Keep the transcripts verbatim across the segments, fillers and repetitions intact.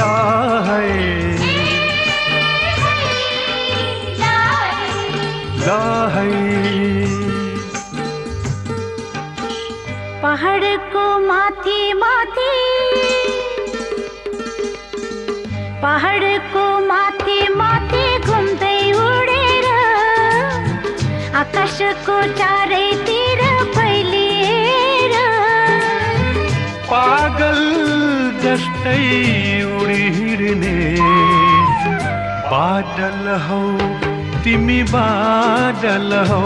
ला है ला है। पहाड़ को माथि माथि पहाड़ को माथि माथि घुम्दै उडेर आकाशको चारैतिर फैलिएर पागल जस्तै उडी हिँड्ने बादल हौ तिमी बादल हौ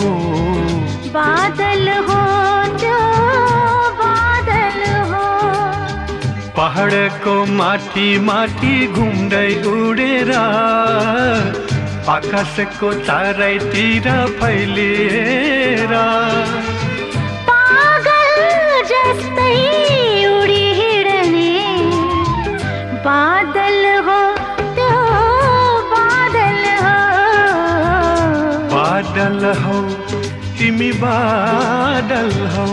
बादल हो जो बादल हो। पहाडको माथि माथि घुम्दै उडेर आकाशको चारैतिर फैलिएर पागल जस्तै उडी हिँड्ने बादल हो त्यो बादल हो बादल हौ तिमी बादल हौ।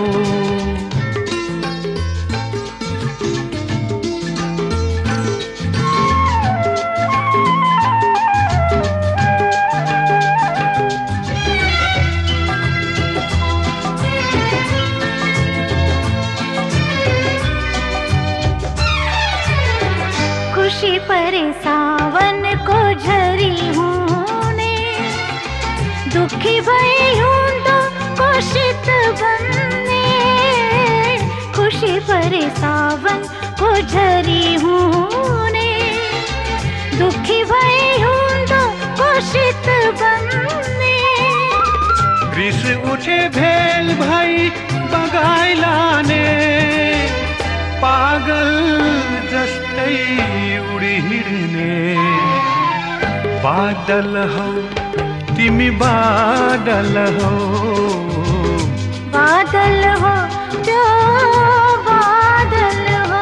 खुशी परे सावन को झरी हुने दुखी भई हुँदो कोशित बन्ने खुशी परे सावन को झरी हुने दुखी भई हुँदो कोशित बन्ने रिस उठे भेल भई बगाई लाने पागल जस्तै उडी हिँड्ने बादल हौ तिमी बादल हौ बादल हो जो बादल हो।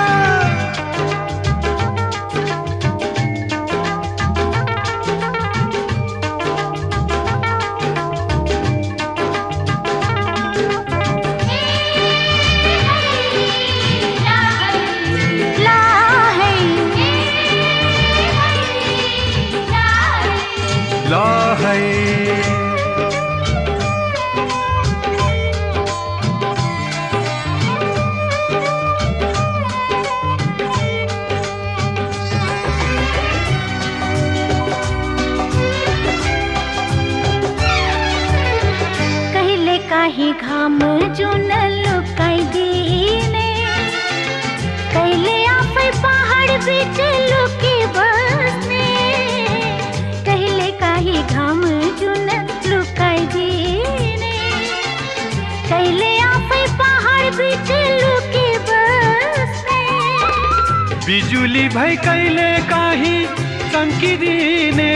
ला है कहिले काहीँ घाम जुन लुकाइदिने कहिले आफै पहाड बीच लुकी बस्ने कहिले काहीँ घाम जुन लुकाइदिने कहिले आफै पहाड बीच लुकी बस्ने बिजुली भई कहिले काहीँ चम्किदिने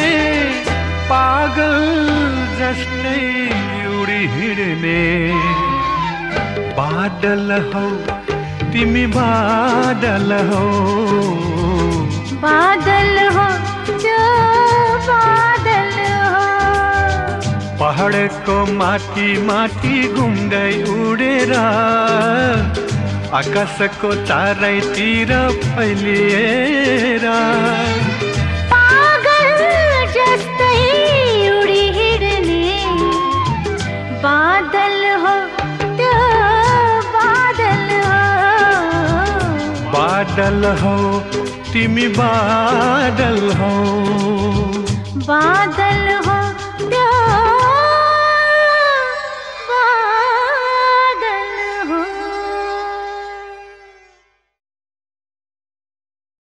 पागल जस्तै उडी हिँड्ने बादल हौ तिमी बादल हौ बादल हो जो बादल हो। पहाडको माथि माथि घुम्दै उडेर आकाशको चारैतिर फैलिएर पागल जस्तै उडी हिँड्ने बादल हो त्यो बादल हो बादल हौ तिमी बादल हौ बादल हो।